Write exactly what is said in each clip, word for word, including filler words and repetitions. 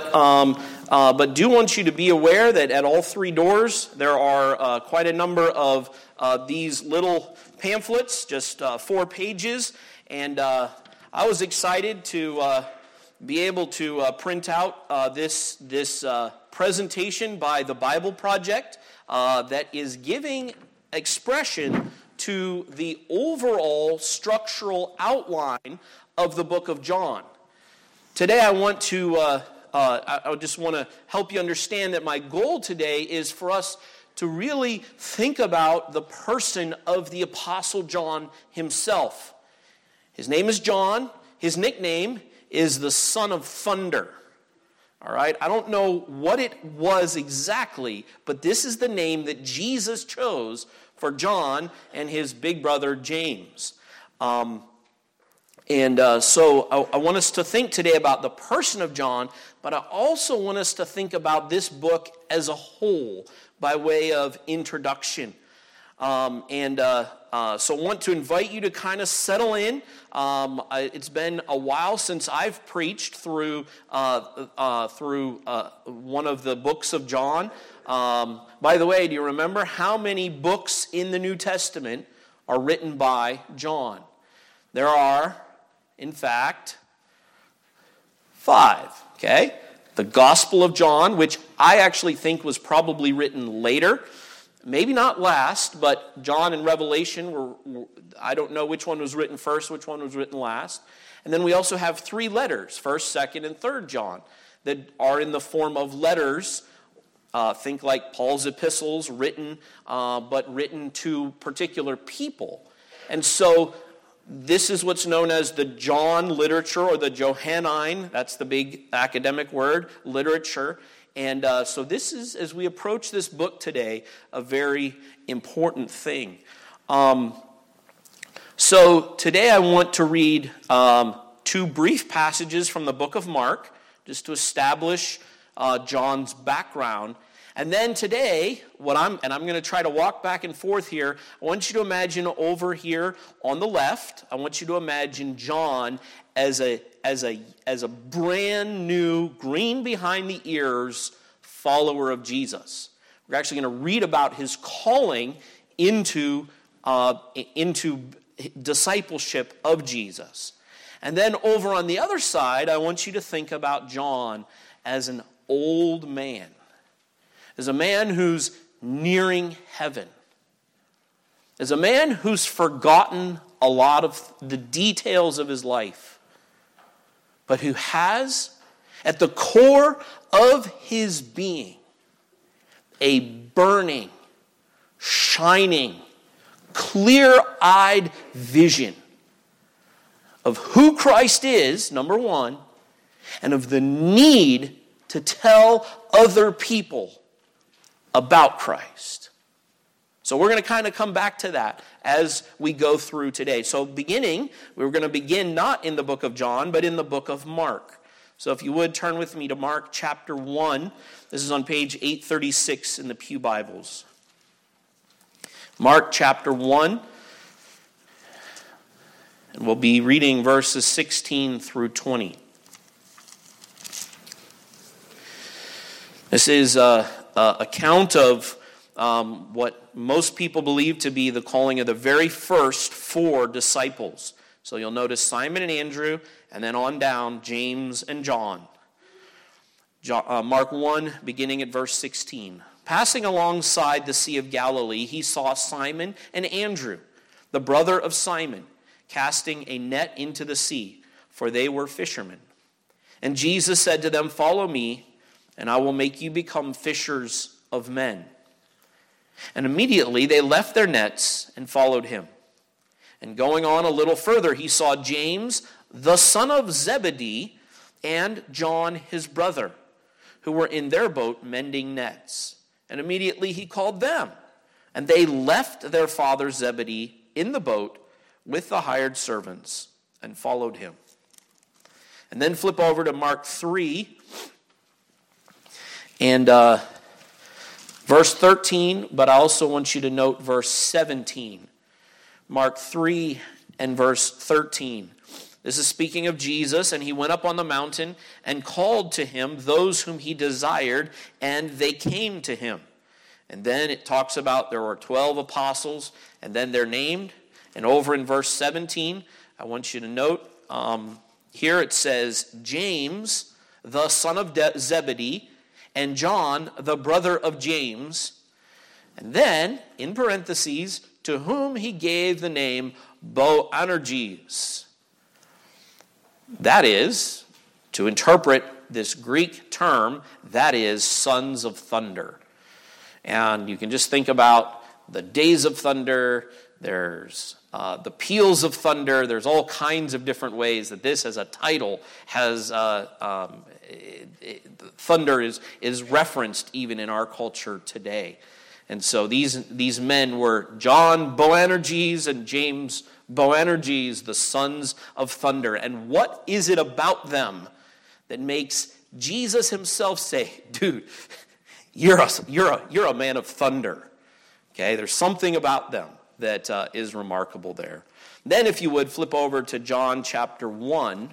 But um, uh, but do want you to be aware that at all three doors there are uh, quite a number of uh, these little pamphlets, just uh, four pages, and uh, I was excited to uh, be able to uh, print out uh, this this uh, presentation by the Bible Project uh, that is giving expression to the overall structural outline of the book of John. Today I want to, uh, uh, I, I just want to help you understand that my goal today is for us to really think about the person of the Apostle John himself. His name is John. His nickname is the Son of Thunder. All right, I don't know what it was exactly, but this is the name that Jesus chose for John and his big brother James. Um, and uh, so I, I want us to think today about the person of John, but I also want us to think about this book as a whole by way of introduction. Um, and uh, uh, so I want to invite you to kind of settle in. Um, I, it's been a while since I've preached through uh, uh, through uh, one of the books of John. Um, by the way, do you remember how many books in the New Testament are written by John? There are, in fact, five. Okay, the Gospel of John, which I actually think was probably written later. Maybe not last, but John and Revelation were, were, I don't know which one was written first, which one was written last. And then we also have three letters, first, second, and third John, that are in the form of letters. Uh, think like Paul's epistles, written, uh, but written to particular people. And so this is what's known as the John literature, or the Johannine, that's the big academic word, literature. And uh, so this is, as we approach this book today, a very important thing. Um, so today I want to read um, two brief passages from the book of Mark, just to establish uh, John's background. And then today, what I'm and I'm going to try to walk back and forth here. I want you to imagine over here on the left, I want you to imagine John as a as a as a brand new, green behind the ears follower of Jesus. We're actually going to read about his calling into uh, into discipleship of Jesus. And then over on the other side, I want you to think about John as an old man, as a man who's nearing heaven, as a man who's forgotten a lot of the details of his life, but who has, at the core of his being, a burning, shining, clear-eyed vision of who Christ is, number one, and of the need to tell other people about Christ. So we're going to kind of come back to that as we go through today. So beginning, we're going to begin not in the book of John, but in the book of Mark. So if you would, turn with me to Mark chapter one. This is on page eight thirty-six in the Pew Bibles. Mark chapter one. And we'll be reading verses sixteen through twenty. This is an account of um, what most people believe to be the calling of the very first four disciples. So you'll notice Simon and Andrew, and then on down, James and John. John uh, Mark one, beginning at verse sixteen. Passing alongside the Sea of Galilee, he saw Simon and Andrew, the brother of Simon, casting a net into the sea, for they were fishermen. And Jesus said to them, "Follow me, and I will make you become fishers of men." And immediately they left their nets and followed him. And going on a little further, he saw James, the son of Zebedee, and John his brother, who were in their boat mending nets. And immediately he called them. And they left their father Zebedee in the boat with the hired servants and followed him. And then flip over to Mark three. And uh, verse thirteen, but I also want you to note verse seventeen. Mark three and verse thirteen. This is speaking of Jesus, and he went up on the mountain and called to him those whom he desired, and they came to him. And then it talks about there were twelve apostles, and then they're named. And over in verse seventeen, I want you to note, um, here it says, James, the son of De- Zebedee, and John, the brother of James. And then, in parentheses, to whom he gave the name Boanerges. That is, to interpret this Greek term, that is sons of thunder. And you can just think about the days of thunder, there's uh, the peals of thunder, there's all kinds of different ways that this as a title has, uh, um, it, it, thunder is, is referenced even in our culture today. And so these, these men were John Boanerges and James Boanerges, the sons of thunder. And what is it about them that makes Jesus himself say, dude, you're a, you're a, you're a man of thunder? Okay, there's something about them that uh, is remarkable there. Then if you would, flip over to John chapter one.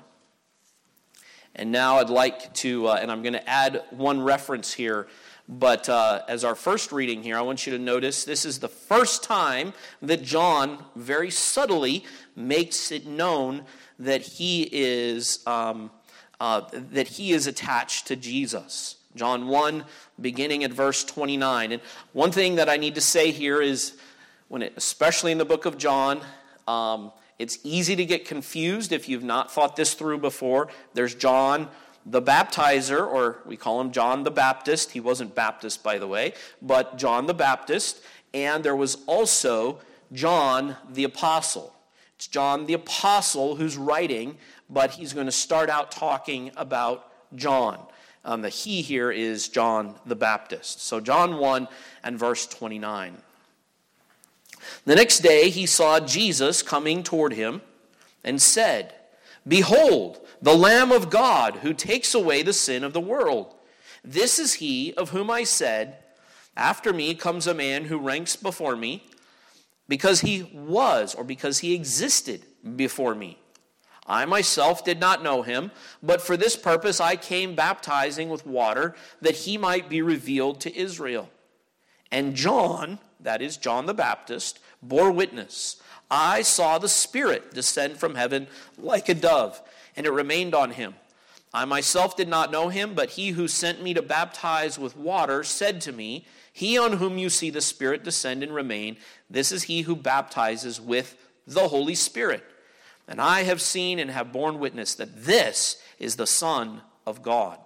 And now I'd like to, uh, and I'm going to add one reference here. But uh, as our first reading here, I want you to notice this is the first time that John very subtly makes it known that he is um, uh, that he is attached to Jesus. John one, beginning at verse twenty-nine. And one thing that I need to say here is, when it, especially in the book of John, um, it's easy to get confused if you've not thought this through before. There's John the Baptizer, or we call him John the Baptist. He wasn't Baptist, by the way, but John the Baptist. And there was also John the Apostle. It's John the Apostle who's writing, but he's going to start out talking about John. Um, the he here is John the Baptist. So John one and verse twenty-nine. The next day he saw Jesus coming toward him and said, Behold, the Lamb of God who takes away the sin of the world. This is he of whom I said, After me comes a man who ranks before me, because he was, or because he existed before me. I myself did not know him, but for this purpose I came baptizing with water, that he might be revealed to Israel. And John, that is John the Baptist, bore witness. I saw the Spirit descend from heaven like a dove, and it remained on him. I myself did not know him, but he who sent me to baptize with water said to me, He on whom you see the Spirit descend and remain, this is he who baptizes with the Holy Spirit. And I have seen and have borne witness that this is the Son of God.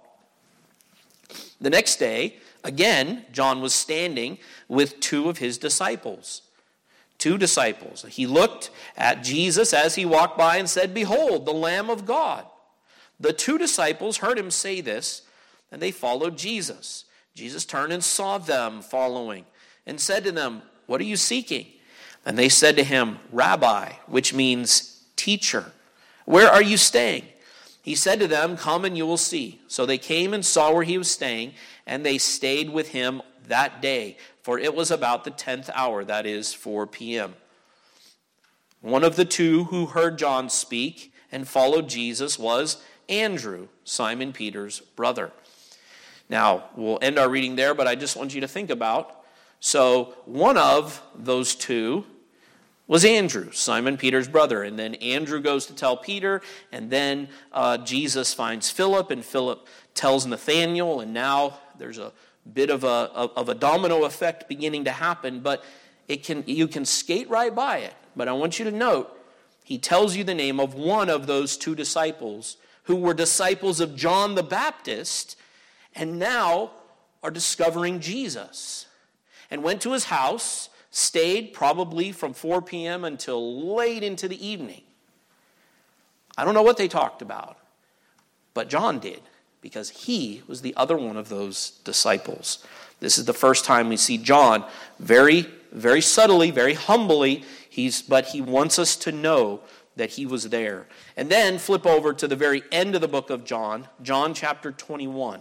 The next day, again, John was standing with two of his disciples. Two disciples. He looked at Jesus as he walked by and said, Behold, the Lamb of God. The two disciples heard him say this, and they followed Jesus. Jesus turned and saw them following and said to them, What are you seeking? And they said to him, Rabbi, which means teacher, where are you staying? He said to them, Come and you will see. So they came and saw where he was staying, and they stayed with him that day, for it was about the tenth hour, that is, four p.m. One of the two who heard John speak and followed Jesus was Andrew, Simon Peter's brother. Now, we'll end our reading there, but I just want you to think about, so one of those two was Andrew, Simon Peter's brother. And then Andrew goes to tell Peter, and then uh, Jesus finds Philip, and Philip tells Nathanael, and now there's a bit of a, of a domino effect beginning to happen, but it can you can skate right by it. But I want you to note, he tells you the name of one of those two disciples who were disciples of John the Baptist, and now are discovering Jesus. And went to his house, stayed probably from four p.m. until late into the evening. I don't know what they talked about, but John did, because he was the other one of those disciples. This is the first time we see John very, very subtly, very humbly, he's, but he wants us to know that he was there. And then flip over to the very end of the book of John, John chapter twenty-one.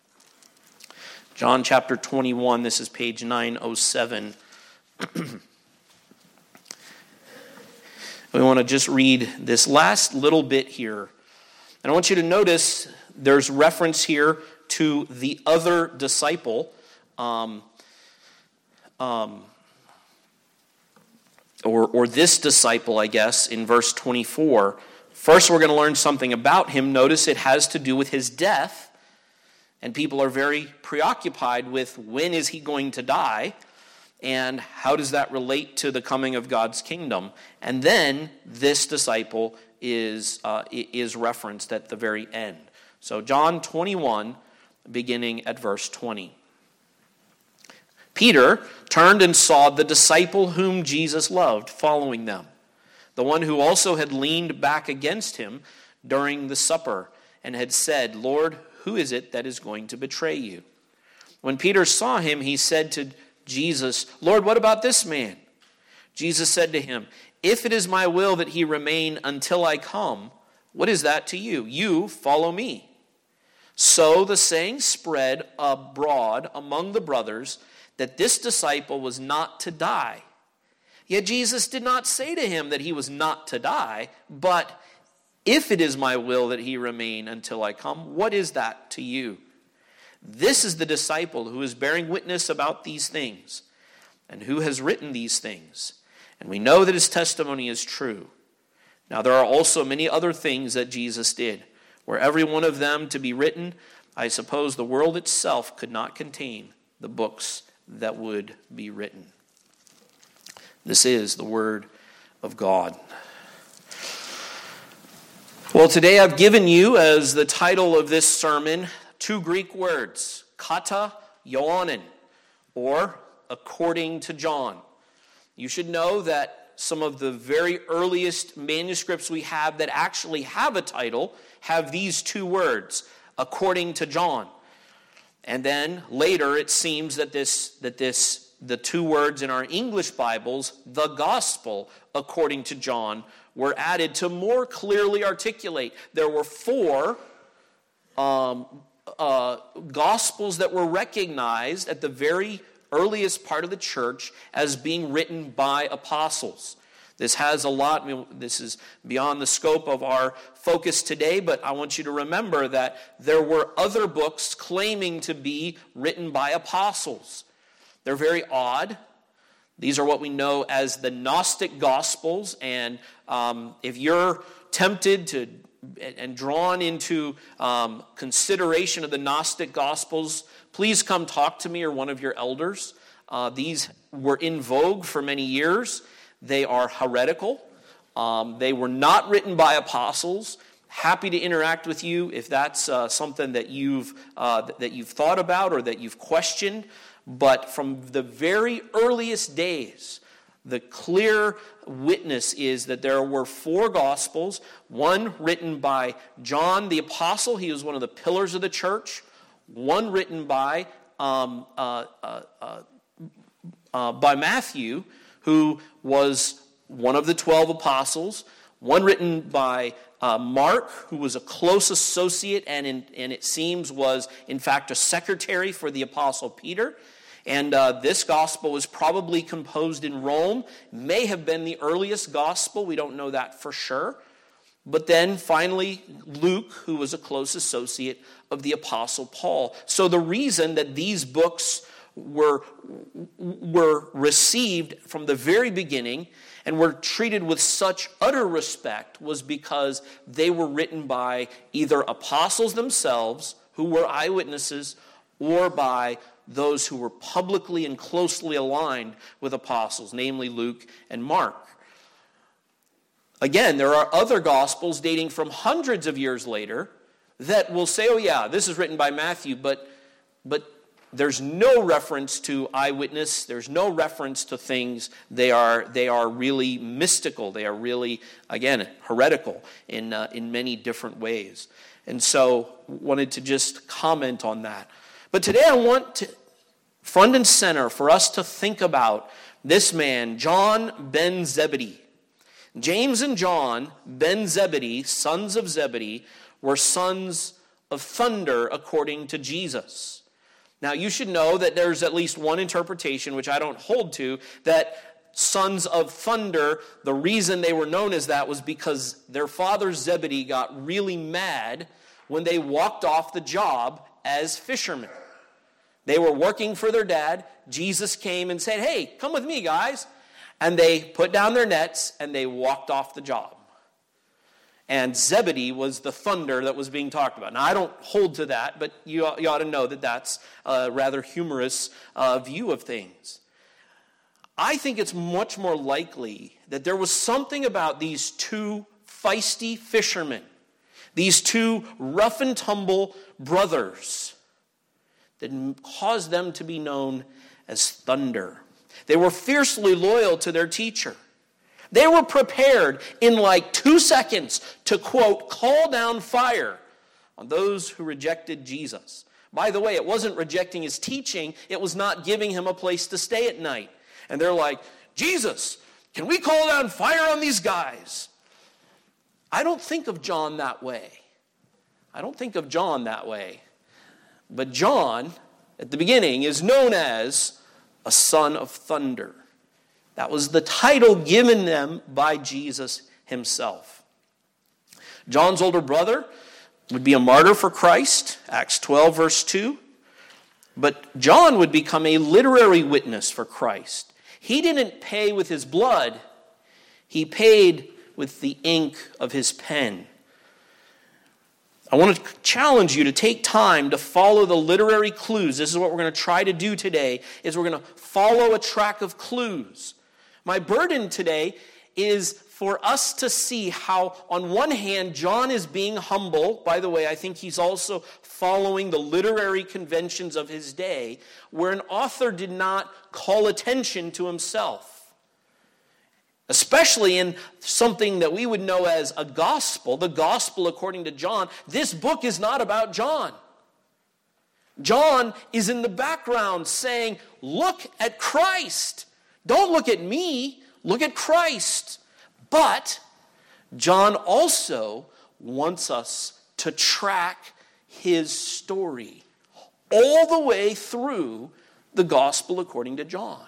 John chapter twenty-one, this is page nine oh seven. We want to just read this last little bit here. And I want you to notice there's reference here to the other disciple. Um, um, or, or this disciple, I guess, in verse twenty-four. First, we're going to learn something about him. Notice it has to do with his death. And people are very preoccupied with when is he going to die? And how does that relate to the coming of God's kingdom? And then this disciple is, uh, is referenced at the very end. So John twenty-one, beginning at verse twenty. Peter turned and saw the disciple whom Jesus loved following them, the one who also had leaned back against him during the supper and had said, "Lord, who is it that is going to betray you?" When Peter saw him, he said to Jesus, "Lord, what about this man?" Jesus said to him, "If it is my will that he remain until I come, what is that to you? You follow me." So the saying spread abroad among the brothers that this disciple was not to die. Yet Jesus did not say to him that he was not to die, but, "If it is my will that he remain until I come, what is that to you?" This is the disciple who is bearing witness about these things, and who has written these things. And we know that his testimony is true. Now there are also many other things that Jesus did. Were every one of them to be written, I suppose the world itself could not contain the books that would be written. This is the word of God. Well, today I've given you as the title of this sermon two Greek words, kata ioannin, or according to John. You should know that some of the very earliest manuscripts we have that actually have a title have these two words, according to John. And then later it seems that this that this the two words in our English Bibles, the gospel according to John, were added to more clearly articulate. There were four um, uh, gospels that were recognized at the very earliest part of the church as being written by apostles. This has a lot, I mean, this is beyond the scope of our focus today, but I want you to remember that there were other books claiming to be written by apostles. They're very odd. These are what we know as the Gnostic Gospels, and um, if you're tempted to and drawn into um, consideration of the Gnostic Gospels, please come talk to me or one of your elders. Uh, these were in vogue for many years. They are heretical. Um, they were not written by apostles. Happy to interact with you if that's uh, something that you've uh, that you've thought about or that you've questioned. But from the very earliest days, the clear witness is that there were four Gospels, one written by John the Apostle. He was one of the pillars of the church. One written by um, uh, uh, uh, uh, by Matthew, who was one of the twelve apostles. One written by uh, Mark, who was a close associate and, in, and it seems was, in fact, a secretary for the apostle Peter. And uh, this gospel was probably composed in Rome, may have been the earliest gospel. We don't know that for sure. But then finally, Luke, who was a close associate of the apostle Paul. So the reason that these books were, were received from the very beginning and were treated with such utter respect was because they were written by either apostles themselves, who were eyewitnesses, or by those who were publicly and closely aligned with apostles, namely Luke and Mark. Again, there are other gospels dating from hundreds of years later that will say, oh yeah, this is written by Matthew, but, but there's no reference to eyewitness. There's no reference to things. They are, they are really mystical. They are really, again, heretical in, uh, in many different ways. And so wanted to just comment on that. But today I want to, front and center, for us to think about this man, John ben Zebedee. James and John ben Zebedee, sons of Zebedee, were sons of thunder according to Jesus. Now you should know that there's at least one interpretation, which I don't hold to, that sons of thunder, the reason they were known as that was because their father Zebedee got really mad when they walked off the job as fishermen. They were working for their dad. Jesus came and said, "Hey, come with me, guys." And they put down their nets and they walked off the job. And Zebedee was the thunder that was being talked about. Now, I don't hold to that, but you, you ought to know that that's a rather humorous uh, view of things. I think it's much more likely that there was something about these two feisty fishermen, these two rough and tumble brothers, that caused them to be known as thunder. They were fiercely loyal to their teacher. They were prepared in like two seconds to, quote, call down fire on those who rejected Jesus. By the way, it wasn't rejecting his teaching. It was not giving him a place to stay at night. And they're like, "Jesus, can we call down fire on these guys?" I don't think of John that way. I don't think of John that way. But John, at the beginning, is known as a son of thunder. That was the title given them by Jesus himself. John's older brother would be a martyr for Christ, Acts twelve, verse two. But John would become a literary witness for Christ. He didn't pay with his blood. He paid with the ink of his pen. I want to challenge you to take time to follow the literary clues. This is what we're going to try to do today, is we're going to follow a track of clues. My burden today is for us to see how, on one hand, John is being humble. By the way, I think he's also following the literary conventions of his day, where an author did not call attention to himself. Especially in something that we would know as a gospel, the gospel according to John. This book is not about John. John is in the background saying, "Look at Christ. Don't look at me, look at Christ." But John also wants us to track his story all the way through the gospel according to John.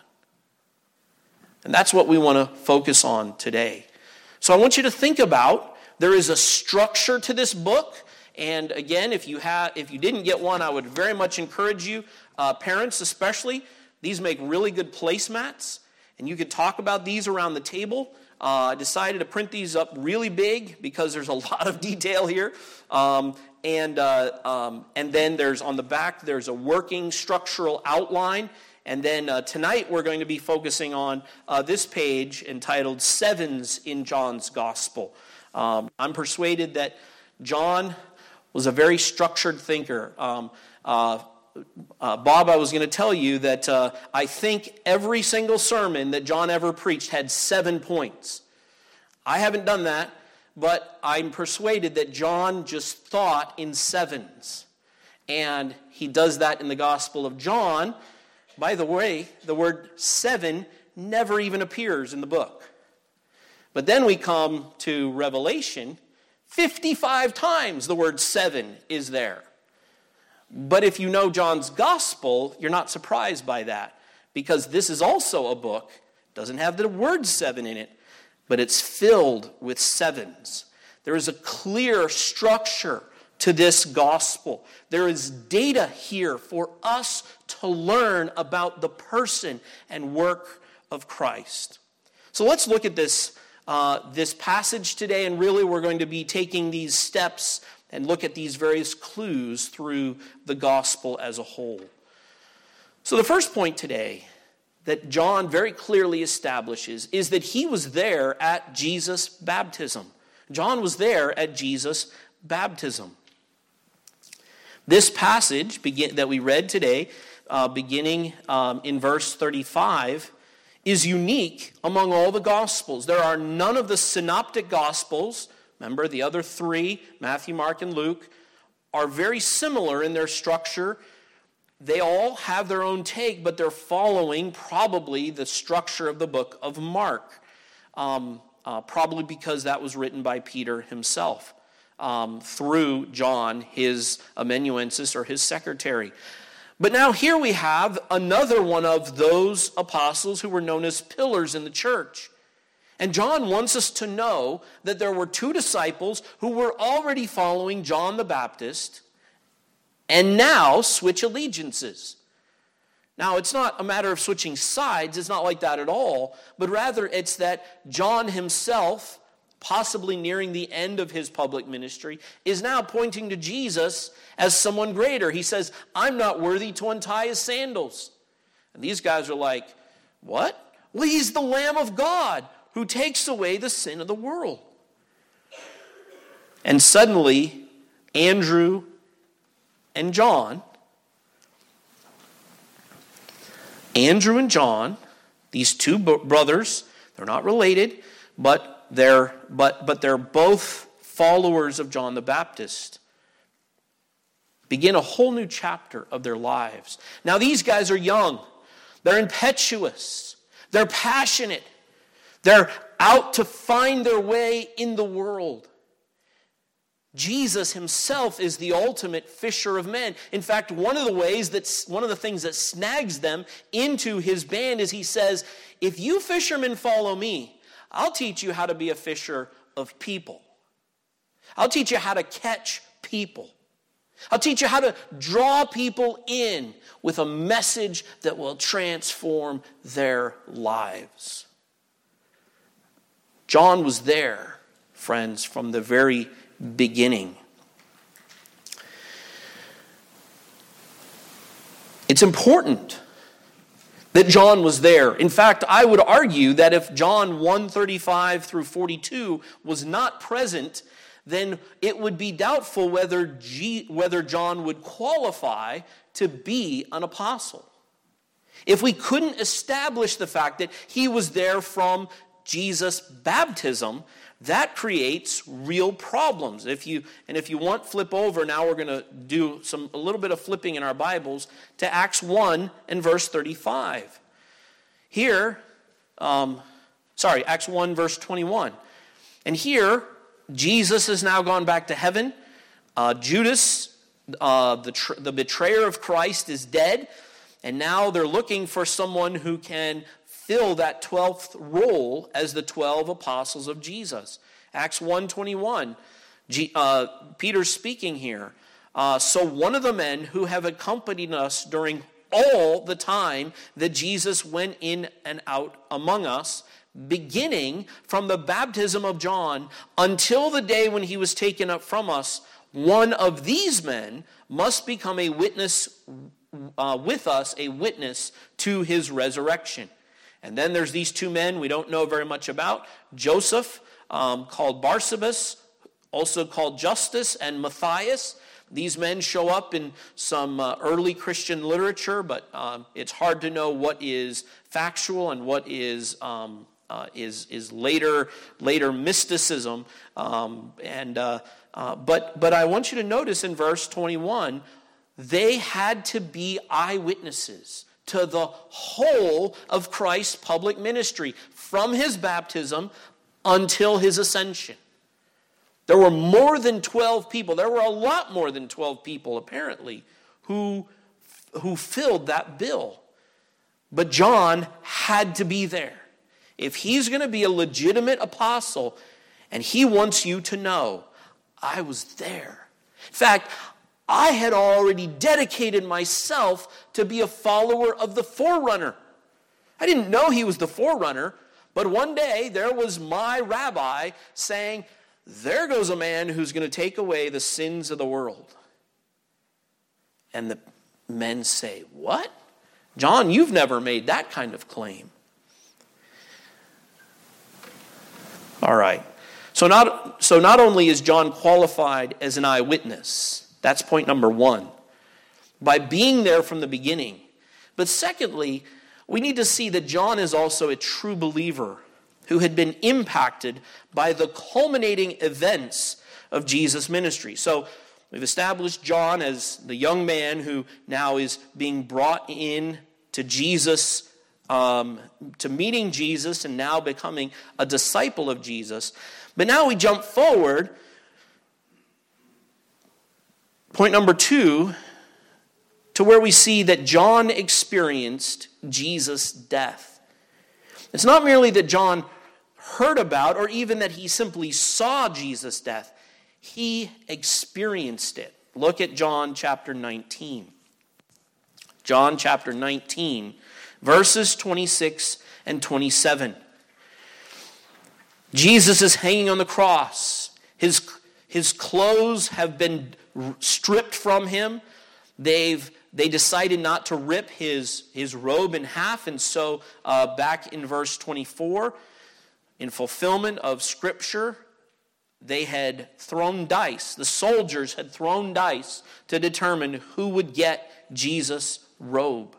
And that's what we want to focus on today. So I want you to think about, there is a structure to this book. And again, if you have, if you didn't get one, I would very much encourage you, uh, parents especially, these make really good placemats. And you could talk about these around the table. Uh, I decided to print these up really big because there's a lot of detail here. Um, and uh, um, and then there's on the back, there's a working structural outline. And then uh, tonight we're going to be focusing on uh, this page entitled Sevens in John's Gospel. Um, I'm persuaded that John was a very structured thinker. Um, uh, Uh, Bob, I was going to tell you that uh, I think every single sermon that John ever preached had seven points. I haven't done that, but I'm persuaded that John just thought in sevens. And he does that in the Gospel of John. By the way, the word seven never even appears in the book. But then we come to Revelation, fifty-five times the word seven is there. But if you know John's gospel, you're not surprised by that, because this is also a book, doesn't have the word seven in it, but it's filled with sevens. There is a clear structure to this gospel. There is data here for us to learn about the person and work of Christ. So let's look at this, uh, this passage today, and really we're going to be taking these steps and look at these various clues through the gospel as a whole. So the first point today that John very clearly establishes is that he was there at Jesus' baptism. John was there at Jesus' baptism. This passage begin, that we read today, uh, beginning um, in verse thirty-five, is unique among all the Gospels. There are none of the synoptic Gospels. Remember, the other three, Matthew, Mark, and Luke, are very similar in their structure. They all have their own take, but they're following probably the structure of the book of Mark, um, uh, probably because that was written by Peter himself um, through John, his amanuensis or his secretary. But now here we have another one of those apostles who were known as pillars in the church. And John wants us to know that there were two disciples who were already following John the Baptist and now switch allegiances. Now, it's not a matter of switching sides. It's not like that at all. But rather, it's that John himself, possibly nearing the end of his public ministry, is now pointing to Jesus as someone greater. He says, I'm not worthy to untie his sandals. And these guys are like, what? Well, he's the Lamb of God who takes away the sin of the world. And suddenly, Andrew and John, Andrew and John, these two brothers, they're not related, but they're but but they're both followers of John the Baptist, begin a whole new chapter of their lives. Now these guys are young. They're impetuous. They're passionate. They're out to find their way in the world. Jesus himself is the ultimate fisher of men. In fact, one of the ways that's one of the things that snags them into his band is he says, if you fishermen follow me, I'll teach you how to be a fisher of people. I'll teach you how to catch people. I'll teach you how to draw people in with a message that will transform their lives. John was there, friends, from the very beginning. It's important that John was there. In fact, I would argue that if John one thirty-five through forty-two was not present, then it would be doubtful whether G, whether John would qualify to be an apostle. If we couldn't establish the fact that he was there from Jesus' baptism, that creates real problems. If you and if you want, flip over. Now we're going to do some a little bit of flipping in our Bibles to Acts one and verse thirty-five. Here, um, sorry, Acts one verse twenty-one. And here, Jesus has now gone back to heaven. Uh, Judas, uh, the tr- the betrayer of Christ, is dead, and now they're looking for someone who can fill that twelfth role as the twelve apostles of Jesus. Acts one twenty-one, G, uh, Peter's speaking here. Uh, so one of the men who have accompanied us during all the time that Jesus went in and out among us, beginning from the baptism of John until the day when he was taken up from us, one of these men must become a witness uh, with us, a witness to his resurrection. And then there's these two men we don't know very much about. Joseph, um, called Barsabas, also called Justus, and Matthias. These men show up in some uh, early Christian literature, but um, it's hard to know what is factual and what is um, uh, is is later later mysticism. Um, and uh, uh, but but I want you to notice in verse twenty-one, they had to be eyewitnesses to the whole of Christ's public ministry, from his baptism until his ascension. There were more than twelve people. There were a lot more than twelve people, apparently, who, who filled that bill. But John had to be there. If he's going to be a legitimate apostle, and he wants you to know, I was there. In fact, I had already dedicated myself to be a follower of the forerunner. I didn't know he was the forerunner, but one day there was my rabbi saying, there goes a man who's going to take away the sins of the world. And the men say, what? John, you've never made that kind of claim. All right. So not, so not only is John qualified as an eyewitness, that's point number one, by being there from the beginning. But secondly, we need to see that John is also a true believer who had been impacted by the culminating events of Jesus' ministry. So we've established John as the young man who now is being brought in to Jesus, um, to meeting Jesus and now becoming a disciple of Jesus. But now we jump forward. Point number two, to where we see that John experienced Jesus' death. It's not merely that John heard about or even that he simply saw Jesus' death. He experienced it. Look at John chapter nineteen. John chapter nineteen, verses twenty-six and twenty-seven. Jesus is hanging on the cross. His, his clothes have been stripped from him. They've They decided not to rip his, his robe in half. And so uh, back in verse twenty-four, in fulfillment of Scripture, they had thrown dice. The soldiers had thrown dice to determine who would get Jesus' robe.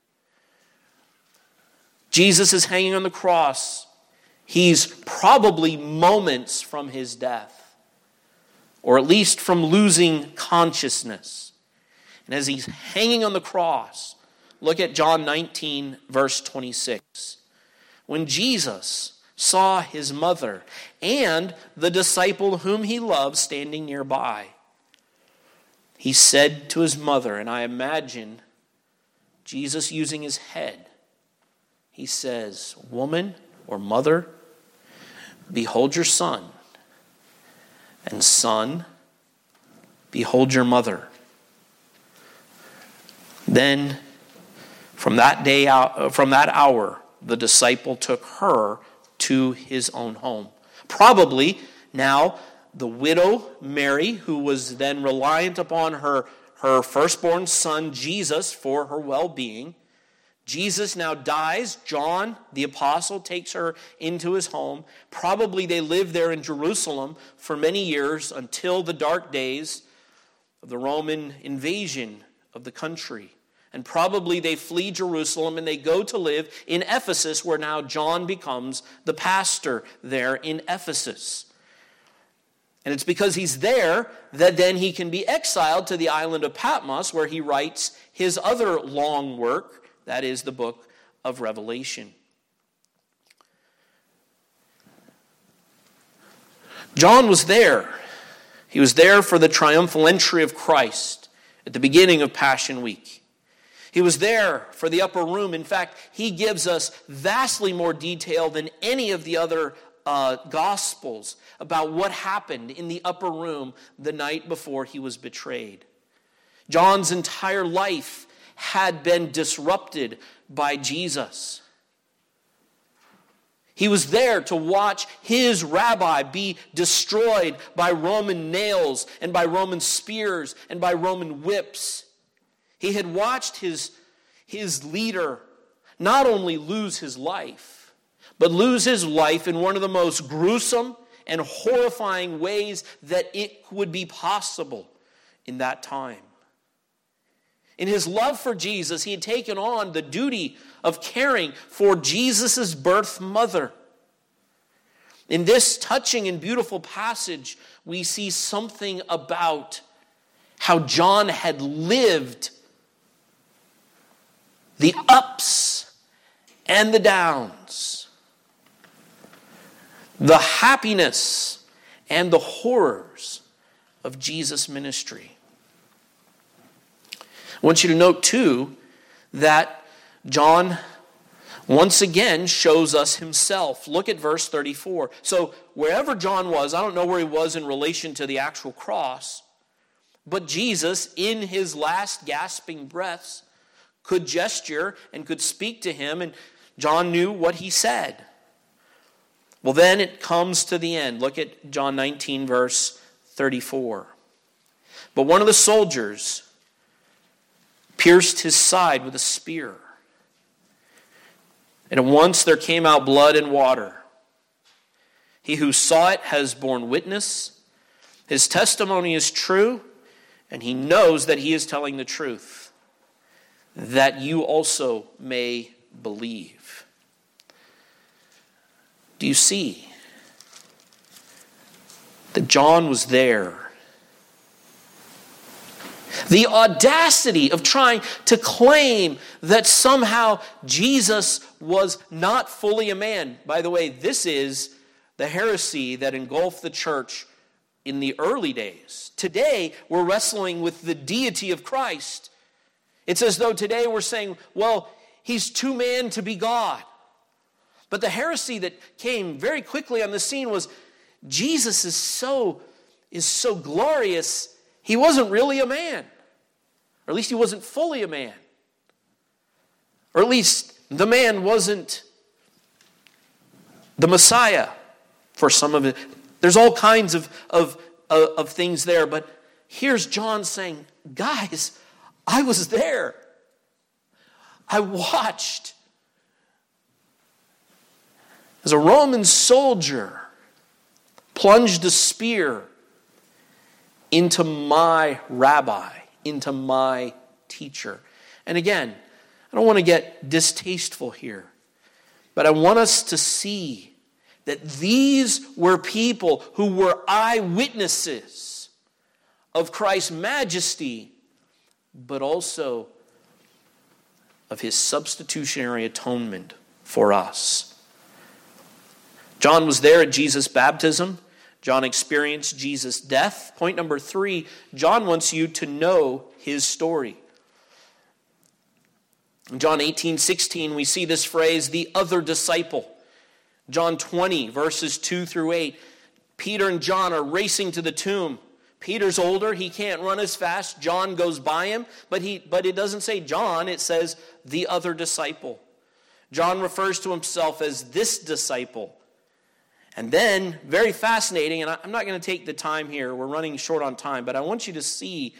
Jesus is hanging on the cross. He's probably moments from his death, or at least from losing consciousness. And as he's hanging on the cross, look at John nineteen, verse twenty-six. When Jesus saw his mother and the disciple whom he loved standing nearby, he said to his mother, and I imagine Jesus using his head, he says, "Woman," or mother, "behold your son, and son, behold your mother." Then, from that day out, from that hour, the disciple took her to his own home. Probably now the widow Mary, who was then reliant upon her, her firstborn son Jesus for her well-being. Jesus now dies. John, the apostle, takes her into his home. Probably they lived there in Jerusalem for many years until the dark days of the Roman invasion of the country. And probably they flee Jerusalem and they go to live in Ephesus, where now John becomes the pastor there in Ephesus. And it's because he's there that then he can be exiled to the island of Patmos, where he writes his other long work, that is the book of Revelation. John was there. He was there for the triumphal entry of Christ at the beginning of Passion Week. He was there for the upper room. In fact, he gives us vastly more detail than any of the other uh, Gospels about what happened in the upper room the night before he was betrayed. John's entire life had been disrupted by Jesus. He was there to watch his rabbi be destroyed by Roman nails and by Roman spears and by Roman whips. He had watched his, his leader not only lose his life, but lose his life in one of the most gruesome and horrifying ways that it would be possible in that time. In his love for Jesus, he had taken on the duty of caring for Jesus' birth mother. In this touching and beautiful passage, we see something about how John had lived the ups and the downs, the happiness and the horrors of Jesus' ministry. I want you to note, too, that John once again shows us himself. Look at verse thirty-four. So wherever John was, I don't know where he was in relation to the actual cross, but Jesus, in his last gasping breaths, could gesture and could speak to him, and John knew what he said. Well, then it comes to the end. Look at John nineteen, verse thirty-four. But one of the soldiers pierced his side with a spear, and at once there came out blood and water. He who saw it has borne witness. His testimony is true, and he knows that he is telling the truth, that you also may believe. Do you see that John was there? The audacity of trying to claim that somehow Jesus was not fully a man. By the way, this is the heresy that engulfed the church in the early days. Today, we're wrestling with the deity of Christ. It's as though today we're saying, well, he's too man to be God. But the heresy that came very quickly on the scene was Jesus is so, is so glorious, he wasn't really a man. Or at least he wasn't fully a man. Or at least the man wasn't the Messiah for some of it. There's all kinds of, of, of, of things there. But here's John saying, guys, I was there. I watched as a Roman soldier plunged a spear into my rabbi, into my teacher. And again, I don't want to get distasteful here, but I want us to see that these were people who were eyewitnesses of Christ's majesty, but also of his substitutionary atonement for us. John was there at Jesus' baptism. John experienced Jesus' death. Point number three, John wants you to know his story. In John eighteen sixteen, we see this phrase, the other disciple. John twenty, verses two through eight. Peter and John are racing to the tomb. Peter's older, he can't run as fast. John goes by him, but he but it doesn't say John, it says the other disciple. John refers to himself as this disciple. And then, very fascinating, and I'm not going to take the time here, we're running short on time, but I want you to see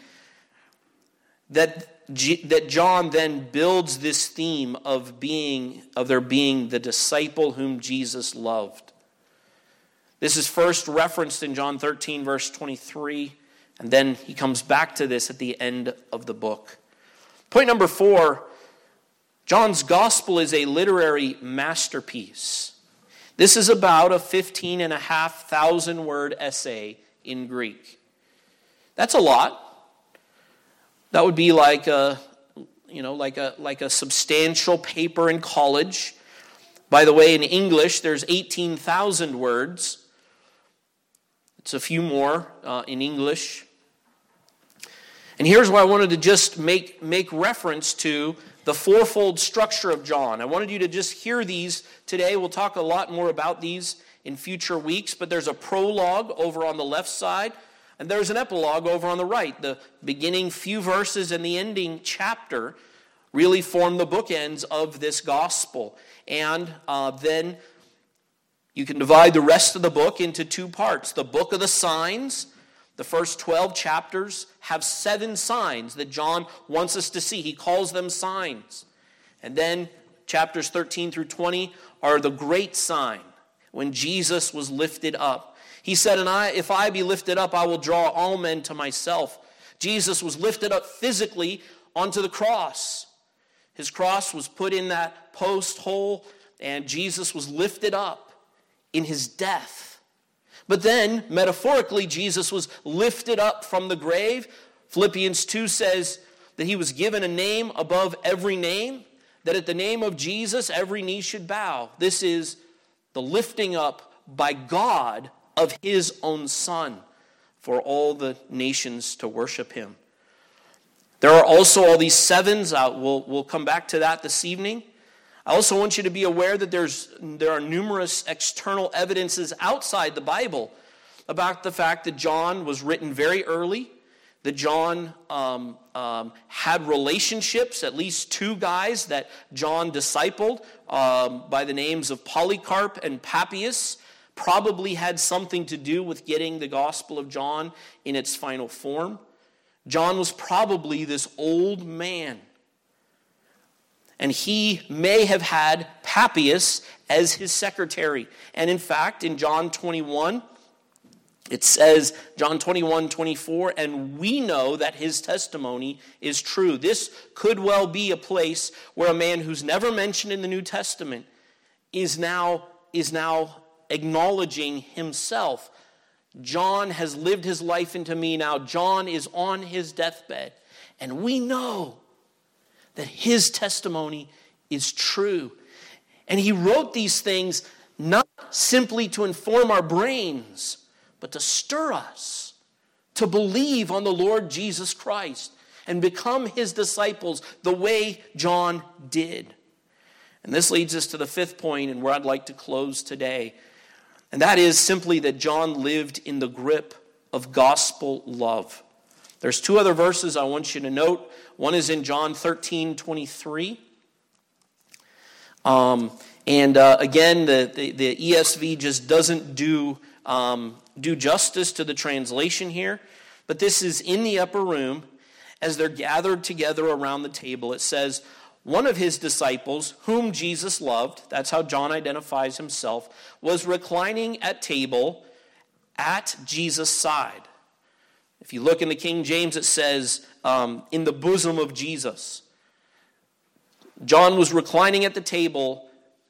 that, G, that John then builds this theme of being, of there being the disciple whom Jesus loved. This is first referenced in John thirteen, verse twenty-three, and then he comes back to this at the end of the book. Point number four, John's gospel is a literary masterpiece. This is about a fifteen and a half thousand word essay in Greek. That's a lot. That would be like a, you know, like a like a substantial paper in college. By the way, in English, there's eighteen thousand words. It's a few more uh, in English. And here's why I wanted to just make, make reference to the fourfold structure of John. I wanted you to just hear these today. We'll talk a lot more about these in future weeks, but there's a prologue over on the left side, and there's an epilogue over on the right. The beginning few verses and the ending chapter really form the bookends of this gospel. And uh, then you can divide the rest of the book into two parts. The book of the signs. The first twelve chapters have seven signs that John wants us to see. He calls them signs. And then chapters thirteen through twenty are the great sign when Jesus was lifted up. He said, and I, if I be lifted up, I will draw all men to myself. Jesus was lifted up physically onto the cross. His cross was put in that post hole, and Jesus was lifted up in his death. But then, metaphorically, Jesus was lifted up from the grave. Philippians two says that he was given a name above every name, that at the name of Jesus, every knee should bow. This is the lifting up by God of his own Son for all the nations to worship him. There are also all these sevens. Uh, we'll, we'll come back to that this evening. I also want you to be aware that there's there are numerous external evidences outside the Bible about the fact that John was written very early, that John um, um, had relationships, at least two guys that John discipled um, by the names of Polycarp and Papias, probably had something to do with getting the Gospel of John in its final form. John was probably this old man. And he may have had Papias as his secretary. And in fact, in John twenty-one, it says, John twenty-one, twenty-four, and we know that his testimony is true. This could well be a place where a man who's never mentioned in the New Testament is now, is now acknowledging himself. John has lived his life into me now. John is on his deathbed. And we know that his testimony is true. And he wrote these things not simply to inform our brains, but to stir us to believe on the Lord Jesus Christ. and become his disciples the way John did. And this leads us to the fifth point and where I'd like to close today. And that is simply that John lived in the grip of gospel love. There's two other verses I want you to note. One is in John thirteen twenty-three. Um, and uh, again, the, the, the E S V just doesn't do, um, do justice to the translation here. But this is in the upper room as they're gathered together around the table. It says, one of his disciples, whom Jesus loved, that's how John identifies himself, was reclining at table at Jesus' side. If you look in the King James, it says, um, in the bosom of Jesus. John was reclining at the table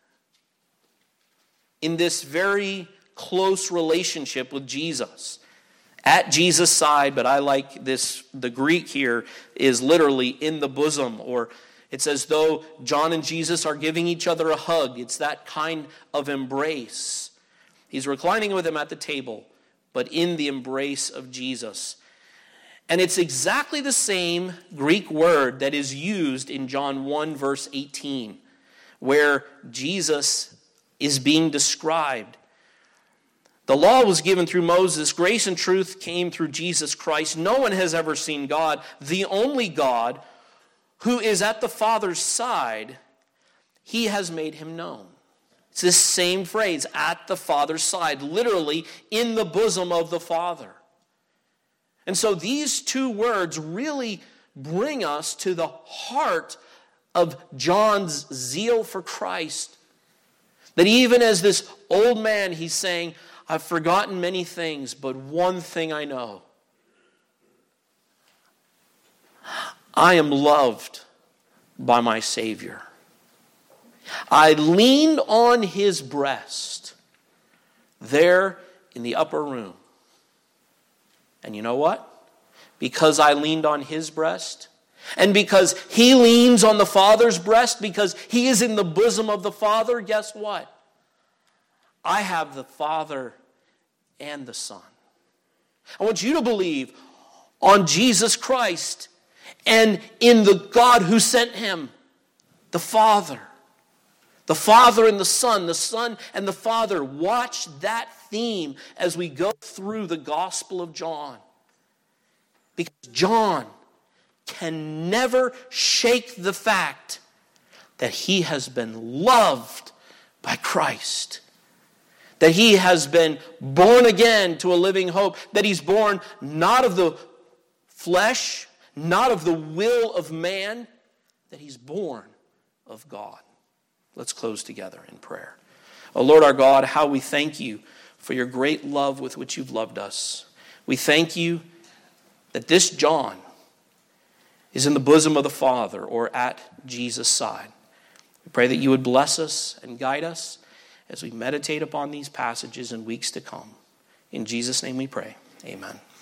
in this very close relationship with Jesus. At Jesus' side, but I like this, the Greek here is literally in the bosom, or it's as though John and Jesus are giving each other a hug. It's that kind of embrace. He's reclining with him at the table, but in the embrace of Jesus. And it's exactly the same Greek word that is used in John one, verse eighteen, where Jesus is being described. The law was given through Moses. Grace and truth came through Jesus Christ. No one has ever seen God, the only God, who is at the Father's side. He has made him known. It's this same phrase, at the Father's side, literally in the bosom of the Father. And so these two words really bring us to the heart of John's zeal for Christ. That even as this old man, he's saying, I've forgotten many things, but one thing I know. I am loved by my Savior. I leaned on his breast there in the upper room. And you know what? Because I leaned on his breast, and because he leans on the Father's breast, because he is in the bosom of the Father, guess what? I have the Father and the Son. I want you to believe on Jesus Christ and in the God who sent him, the Father. The Father and the Son, the Son and the Father. Watch that theme as we go through the Gospel of John. Because John can never shake the fact that he has been loved by Christ. That he has been born again to a living hope. That he's born not of the flesh, not of the will of man. That he's born of God. Let's close together in prayer. Oh Lord our God, how we thank you for your great love with which you've loved us. We thank you that this John is in the bosom of the Father or at Jesus' side. We pray that you would bless us and guide us as we meditate upon these passages in weeks to come. In Jesus' name we pray. Amen.